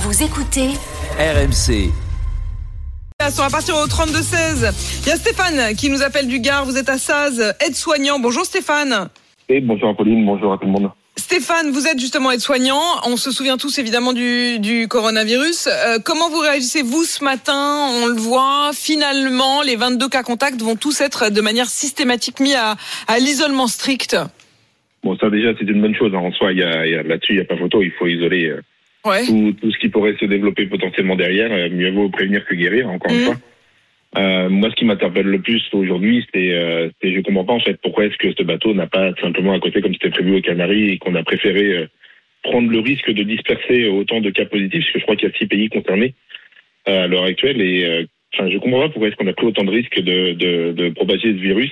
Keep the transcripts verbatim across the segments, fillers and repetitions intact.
Vous écoutez R M C. On va partir au trente-deux seize. Il y a Stéphane qui nous appelle du Gard. Vous êtes à Saz, aide-soignant. Bonjour Stéphane. Et bonjour Apolline, bonjour à tout le monde. Stéphane, vous êtes justement aide-soignant. On se souvient tous évidemment du, du coronavirus. Euh, comment vous réagissez vous ce matin ? On le voit, finalement, les vingt-deux cas contacts vont tous être de manière systématique mis à, à l'isolement strict. Bon, ça déjà c'est une bonne chose. En soi, il y a, il y a, là-dessus, il n'y a pas photo. Il faut isoler euh, ouais. tout, tout ce qui pourrait se développer potentiellement derrière. Euh, mieux vaut prévenir que guérir, encore mmh. une fois. Euh, moi, ce qui m'interpelle le plus aujourd'hui, c'est, euh, c'est je comprends pas en fait pourquoi est-ce que ce bateau n'a pas simplement à côté comme c'était prévu aux Canaries et qu'on a préféré euh, prendre le risque de disperser autant de cas positifs, parce que je crois qu'il y a six pays concernés euh, à l'heure actuelle et euh, enfin, je comprends pas pourquoi est-ce qu'on a pris autant de risques de, de, de propager ce virus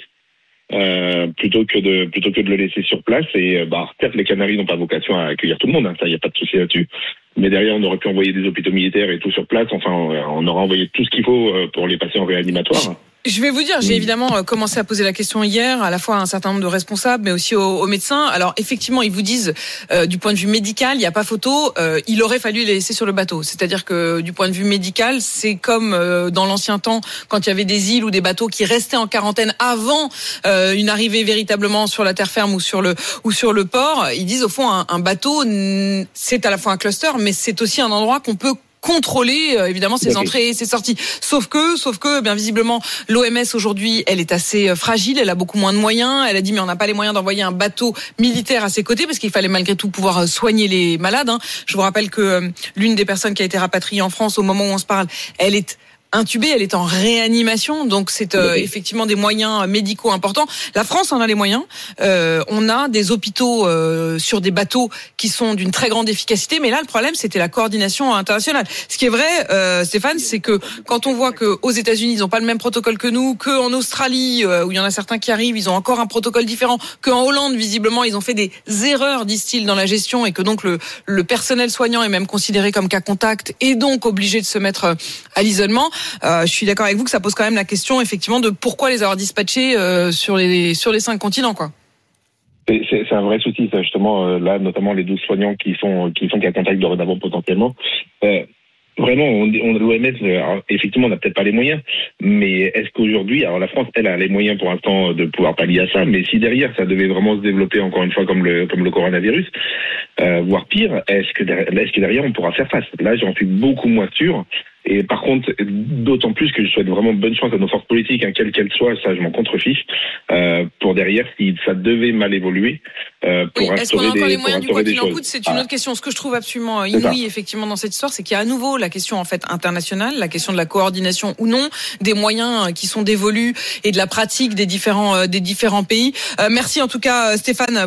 euh, plutôt que de plutôt que de le laisser sur place. Et bah certes, les Canaries n'ont pas vocation à accueillir tout le monde, hein, ça il y a pas de souci là-dessus. Mais derrière, on aurait pu envoyer des hôpitaux militaires et tout sur place. Enfin, on aura envoyé tout ce qu'il faut pour les passer en réanimatoire. Je vais vous dire, j'ai évidemment commencé à poser la question hier, à la fois à un certain nombre de responsables, mais aussi aux, aux médecins. Alors, effectivement, ils vous disent, euh, du point de vue médical, il n'y a pas photo, euh, il aurait fallu les laisser sur le bateau. C'est-à-dire que, du point de vue médical, c'est comme euh, dans l'ancien temps, quand il y avait des îles ou des bateaux qui restaient en quarantaine avant euh, une arrivée véritablement sur la terre ferme ou sur le ou sur le port. Ils disent, au fond, un, un bateau, c'est à la fois un cluster, mais c'est aussi un endroit qu'on peut contrôler euh, évidemment ses entrées et ses sorties. Sauf que, sauf que, bien visiblement, l'O M S aujourd'hui, elle est assez euh, fragile, elle a beaucoup moins de moyens. Elle a dit mais on n'a pas les moyens d'envoyer un bateau militaire à ses côtés parce qu'il fallait malgré tout pouvoir euh, soigner les malades. Hein. Je vous rappelle que euh, l'une des personnes qui a été rapatriée en France au moment où on se parle, elle est intubée, elle est en réanimation, donc c'est euh, effectivement des moyens médicaux importants. La France en a les moyens. Euh, on a des hôpitaux euh, sur des bateaux qui sont d'une très grande efficacité, mais là le problème c'était la coordination internationale. Ce qui est vrai, euh, Stéphane, c'est que quand on voit que aux États-Unis ils n'ont pas le même protocole que nous, que en Australie euh, où il y en a certains qui arrivent, ils ont encore un protocole différent, que en Hollande visiblement ils ont fait des erreurs, disent-ils, dans la gestion et que donc le, le personnel soignant est même considéré comme cas contact et donc obligé de se mettre à l'isolement. Euh, je suis d'accord avec vous que ça pose quand même la question effectivement de pourquoi les avoir dispatchés euh, sur les sur les cinq continents quoi. C'est, c'est, c'est un vrai souci ça justement euh, là notamment les douze soignants qui sont qui sont cas contact dorénavant potentiellement. Euh, Vraiment, on, on, l'O M S, alors, effectivement, on n'a peut-être pas les moyens, mais est-ce qu'aujourd'hui, alors la France, elle a les moyens pour l'instant de pouvoir pallier à ça, mais si derrière ça devait vraiment se développer encore une fois comme le comme le coronavirus, euh, voire pire, est-ce que derrière, est-ce que derrière on pourra faire face ? Là, j'en suis beaucoup moins sûr. Et par contre, d'autant plus que je souhaite vraiment bonne chance à nos forces politiques, hein, quelles qu'elles soient, ça je m'en contrefiche, euh, pour derrière, si ça devait mal évoluer, euh, pour oui, instaurer des choses. Est-ce qu'on a encore les moyens du quoi qu'il en coûte ? C'est une autre question. Ce que je trouve absolument inouï, effectivement, dans cette histoire, c'est qu'il y a à nouveau la question en fait internationale, la question de la coordination ou non, des moyens qui sont dévolus et de la pratique des différents, des différents pays. Euh, merci en tout cas, Stéphane.